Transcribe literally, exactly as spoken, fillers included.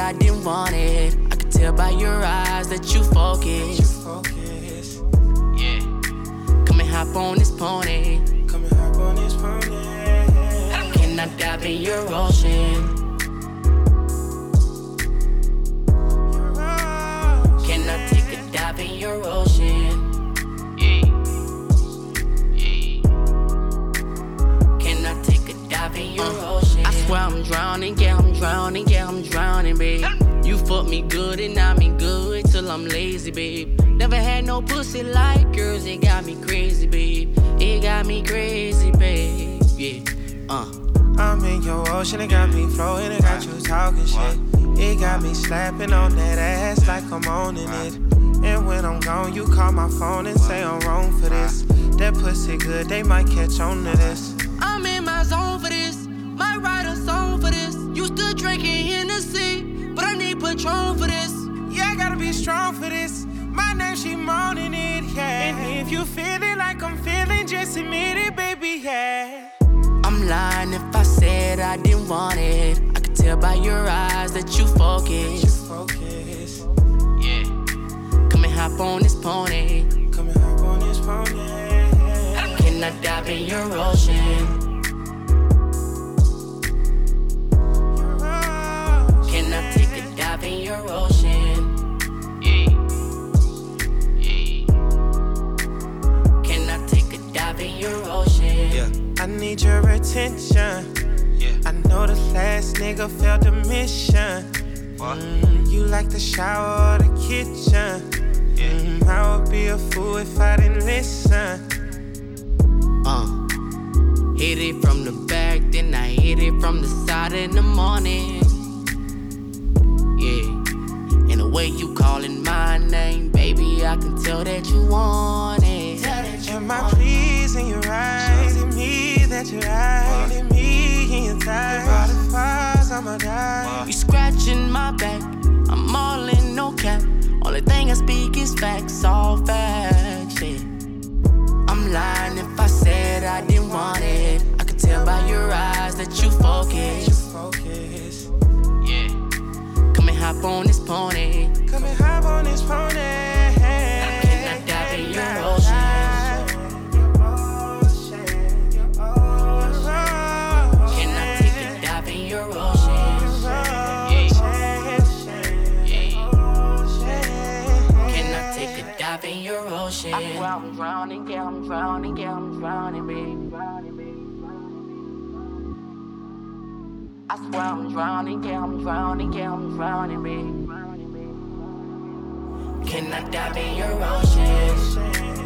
I didn't want it. I could tell by your eyes that you focus. Yeah. Come and hop on this pony. Come and hop on this pony. Can I dive in your ocean? Can I take a dive in your ocean? Yeah. Yeah. Can I take a dive in your uh, ocean? I swear I'm drowning, yeah, I'm drowning, yeah, I'm drowning, babe. You fuck me good and I mean good till I'm lazy, babe. Never had no pussy like yours, it got me crazy, babe. It got me crazy, babe. Yeah, uh. I'm in your ocean, it got me floating, it got you talking shit. It got me slapping on that ass like I'm owning it. And when I'm gone, you call my phone and say I'm wrong for this. That pussy good, they might catch on to this. I'm in my zone for this, might write a song for this. Used to drinking Hennessy, but I need Patron for this. Yeah, I gotta be strong for this. My name, she moaning it, yeah. And if you feeling like I'm feeling, just admit it, baby, yeah. I'm lying if I said I didn't want it. I could tell by your eyes that you focus. Focus. Yeah. Come and hop on this pony. Come and hop on this pony. Can I dive in your ocean? Can I take a dive in your ocean? Yeah. Yeah. Can I take a dive in your ocean? Yeah. I need your attention. Yeah. I know the last nigga failed the mission. Mm, you like the shower or the kitchen. Yeah. Mm, I would be a fool if I didn't listen. Uh, hit it from the back, then I hit it from the side in the morning. Yeah, and the way you calling my name, baby, I can tell that you want it. Am I pleasing you right? Is it me that you right? Is it me in your thighs? By the fires, I'ma die. You scratching my back, I'm all in, no cap. Only thing I speak is facts, all facts, yeah. I'm lying if I said I didn't want it. I could tell by your eyes that you focus. Yeah. Come and hop on this pony. Come and hop on this pony. Can I dive in your ocean? Can I take a dive in your ocean? Yeah. Yeah. Can I take a dive in your ocean? I swear I'm drowning, yeah, I'm drowning, yeah, I'm drowning, babe. I swear I'm drowning, yeah, I'm drowning, yeah, I'm drowning, babe. Can I dive in your ocean?